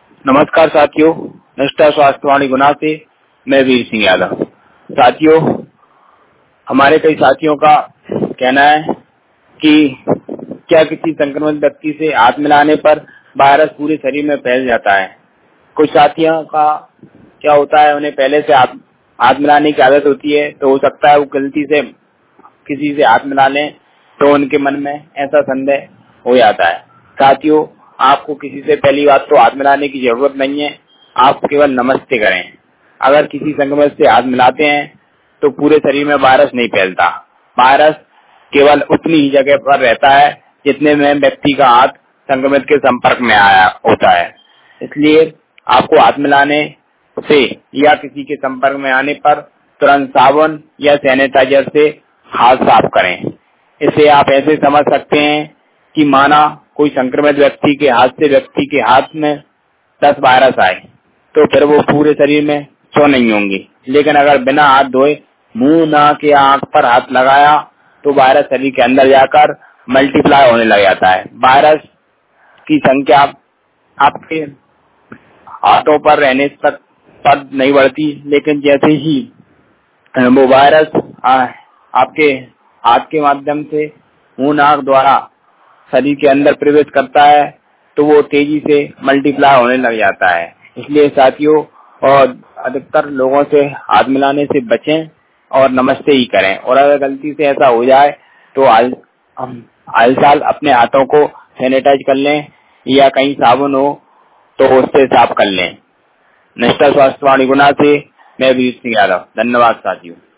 नमस्कार साथियों, निष्ठा स्वास्थ्यवाणी गुना से मैं वीर सिंह यादव। साथियों, हमारे कई साथियों का कहना है कि क्या किसी संक्रमित व्यक्ति से हाथ मिलाने पर वायरस पूरे शरीर में फैल जाता है। कुछ साथियों का क्या होता है, उन्हें पहले से हाथ मिलाने की आदत होती है, तो हो सकता है वो गलती से किसी से हाथ मिला लें तो उनके मन में ऐसा संदेह हो जाता है। साथियों, आपको किसी से पहली बात तो हाथ मिलाने की जरूरत नहीं है, आप केवल नमस्ते करें। अगर किसी संक्रमित से हाथ मिलाते हैं तो पूरे शरीर में वायरस नहीं फैलता। वायरस केवल उतनी ही जगह पर रहता है जितने में व्यक्ति का हाथ संक्रमित के संपर्क में आया होता है। इसलिए आपको हाथ मिलाने से या किसी के संपर्क में आने पर तुरंत साबुन या सैनिटाइजर से हाथ साफ करें। इसे आप ऐसे समझ सकते हैं कि माना कोई संक्रमित व्यक्ति के हाथ से व्यक्ति के हाथ में 10 वायरस आए तो फिर वो पूरे शरीर में 100 नहीं होंगे, लेकिन अगर बिना हाथ धोए मुंह, नाक या आंख पर हाथ लगाया तो वायरस शरीर के अंदर जाकर मल्टीप्लाई होने लग जाता है। वायरस की संख्या आपके हाथों पर रहने तक पर नहीं बढ़ती, लेकिन जैसे ही वो वायरस आपके हाथ के माध्यम से मुंह, नाक द्वारा शरीर के अंदर प्रवेश करता है तो वो तेजी से मल्टीप्लाई होने लग जाता है। इसलिए साथियों, और अधिकतर लोगों से हाथ मिलाने से बचें और नमस्ते ही करें। और अगर गलती से ऐसा हो जाए तो हाल अपने हाथों को सैनिटाइज कर लें या कहीं साबुन हो तो उससे साफ कर लें। निष्ठा स्वास्थ्यवाणी गुना से मैं वीर सिंह यादव। धन्यवाद साथियों।